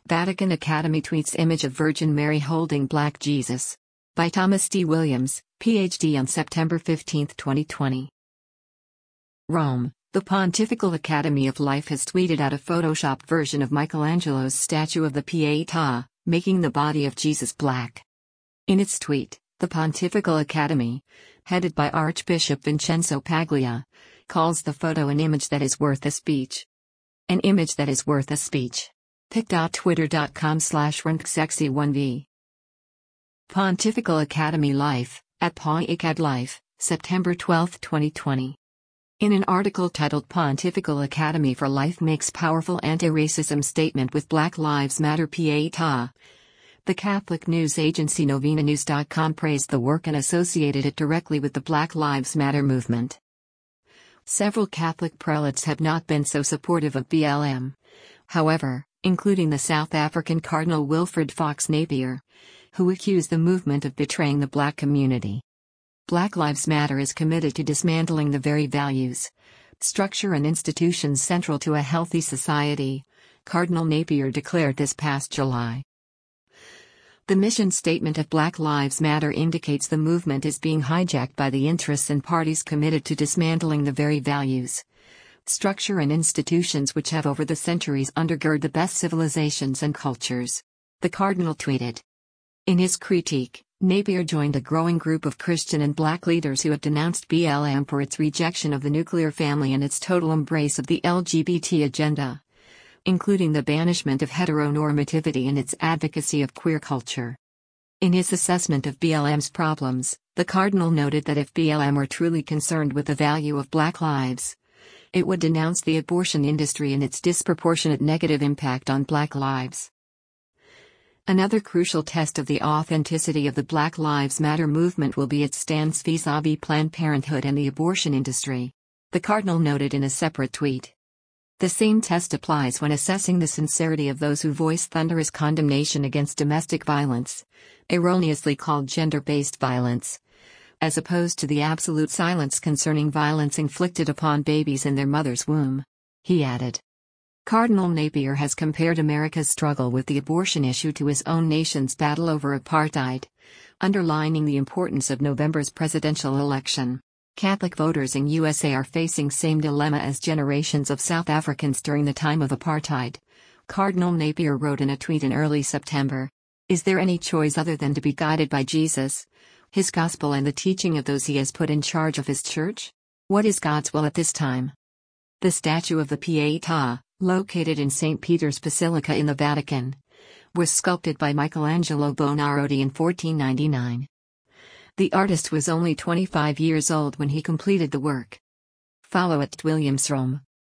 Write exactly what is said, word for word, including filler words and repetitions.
Vatican Academy tweets image of Virgin Mary holding Black Jesus. By Thomas D. Williams, P H D on September fifteenth, twenty twenty. Rome, the Pontifical Academy of Life has tweeted out a photoshopped version of Michelangelo's statue of the Pietà, making the body of Jesus black. In its tweet, the Pontifical Academy, headed by Archbishop Vincenzo Paglia, calls the photo an image that is worth a speech. An image that is worth a speech. pic dot twitter dot com slash runksexy one v. Pontifical Academy Life, at POICAD Life, September twelfth, twenty twenty. In an article titled Pontifical Academy for Life Makes Powerful Anti-Racism Statement with Black Lives Matter Pietà, the Catholic news agency Novena News dot com praised the work and associated it directly with the Black Lives Matter movement. Several Catholic prelates have not been so supportive of B L M, however, including the South African Cardinal Wilfred Fox Napier, who accused the movement of betraying the Black community. Black Lives Matter is committed to dismantling the very values, structure and institutions central to a healthy society, Cardinal Napier declared this past July. The mission statement of Black Lives Matter indicates the movement is being hijacked by the interests and parties committed to dismantling the very values, structure and institutions which have over the centuries undergird the best civilizations and cultures, the Cardinal tweeted. In his critique, Napier joined a growing group of Christian and Black leaders who have denounced B L M for its rejection of the nuclear family and its total embrace of the L G B T agenda, including the banishment of heteronormativity and its advocacy of queer culture. In his assessment of B L M's problems, the Cardinal noted that if B L M were truly concerned with the value of Black lives, it would denounce the abortion industry and its disproportionate negative impact on Black lives. Another crucial test of the authenticity of the Black Lives Matter movement will be its stance vis-à-vis Planned Parenthood and the abortion industry, the Cardinal noted in a separate tweet. The same test applies when assessing the sincerity of those who voice thunderous condemnation against domestic violence, erroneously called gender-based violence, as opposed to the absolute silence concerning violence inflicted upon babies in their mother's womb, he added. Cardinal Napier has compared America's struggle with the abortion issue to his own nation's battle over apartheid, underlining the importance of November's presidential election. Catholic voters in U S A are facing same dilemma as generations of South Africans during the time of apartheid, Cardinal Napier wrote in a tweet in early September. Is there any choice other than to be guided by Jesus, His gospel and the teaching of those He has put in charge of His church? What is God's will at this time? The statue of the Pietà, located in Saint Peter's Basilica in the Vatican, was sculpted by Michelangelo Buonarroti in fourteen ninety-nine. The artist was only twenty-five years old when he completed the work. Follow at Williams Rome.